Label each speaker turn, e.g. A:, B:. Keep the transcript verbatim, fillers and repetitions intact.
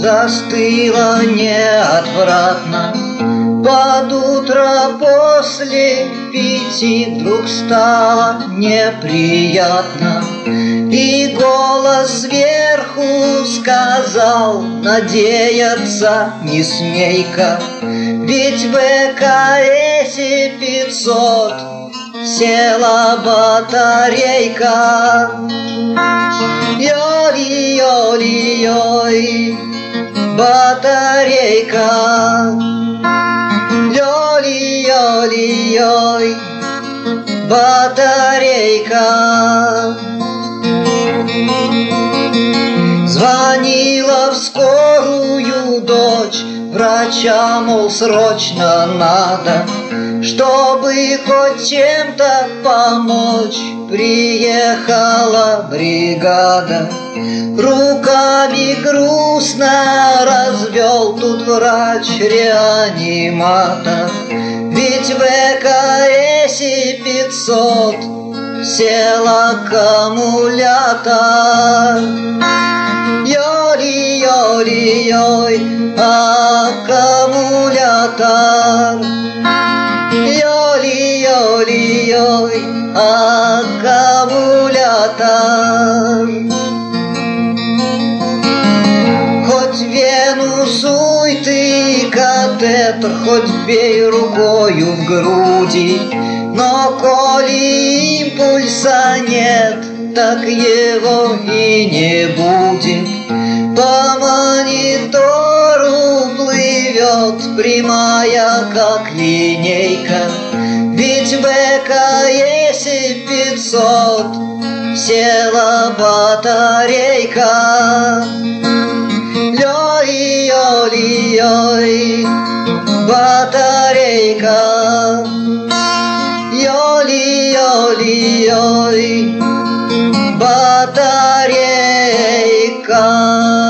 A: застыла неотвратно. Под утро после пяти вдруг стало неприятно, и голос сверху сказал: надеяться не смей-ка, ведь в ЭКСе пятьсот села батарейка. Йоли-йоли-йой, батарейка. Йоли-йоли-йой, батарейка. Звонила в скорую дочь, врача, мол, срочно надо, чтобы хоть чем-то помочь. Приехала бригада, руками грустно развел тут врач-реаниматор. Ведь в ЭКСе пятьсот сел аккумулятор. Йоли-йоли-йой, аккумулятор. Йоли-йоли-йой, аккумулятор. Хоть вену суй ты катетер, хоть бей рукою в груди, но коли импульса нет, так его и не будет. По монитору плывет прямая, как линейка, ведь в ЭКСе пятьсот села батарейка. Йоли-йоли-йой, батарейка. Йоли-йоли-йой, батарейка.